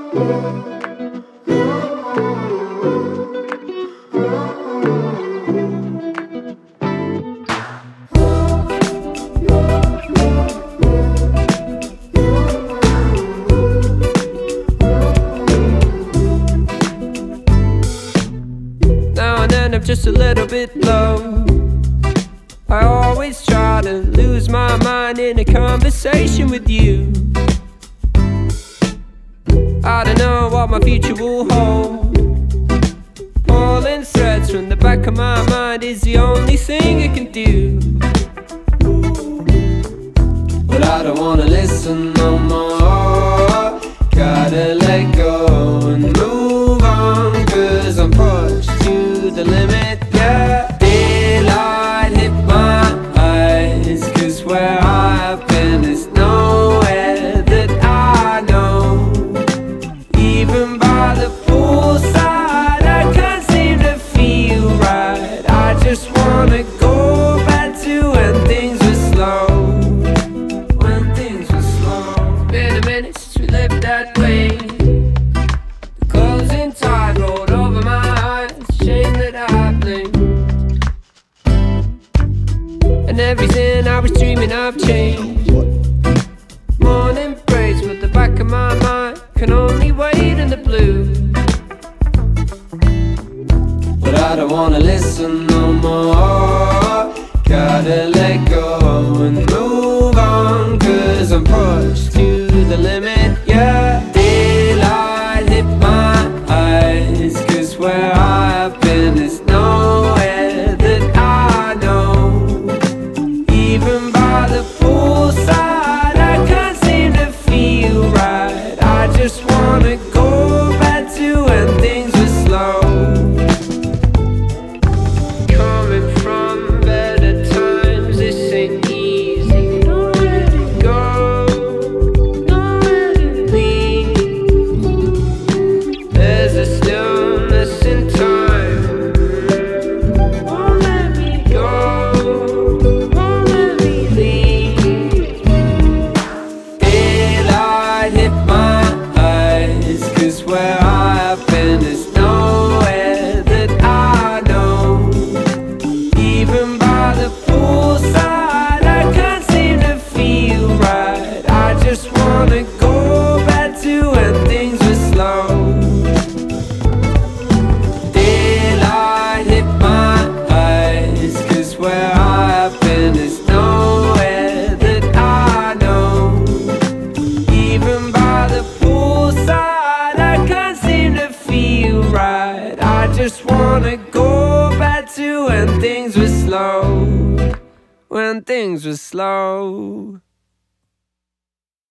Now and then I'm just a little bit low. I always try to lose my mind in a conversation with you. I don't know what my future will hold. Pulling threads from the back of my mind is the only thing I can do. But I don't wanna listen no more. Gotta let go and move on, 'cause I'm pushed to the limit, yeah. Daylight hit my eyes, 'cause where I've been is nowhere that I know. Even by the poolside, I can't seem to feel right. I just wanna go back to when things were slow. When things were slow. Been a minute since we lived that way. The closing tide rolled over my eyes. Shame that I blame. And everything I was dreaming of changed. Morning breaks, but the back of my mind can only wait in the blue. But I don't wanna listen no more. Gotta let go and move on, 'cause I'm pushed to the limit, yeah. Daylight hit my eyes, 'cause where I've been is nowhere that I know. Even by the poolside, I can't seem to feel right. I just wanna go back to when things were slow. Coming from better times, this ain't easy. Nowhere to go, nowhere to leave. There's a stillness in time. Won't let me go, won't let me leave. Daylight hit my eyes, 'cause where I've been is nowhere that I know. Even by the poolside, I can't seem to feel right. I just wanna go back to when things were slow. Daylight hit my eyes, 'cause where I've been is nowhere that I know. Even by the poolside, I can't seem to feel right. I just wanna go back to when things were slow. When things were slow.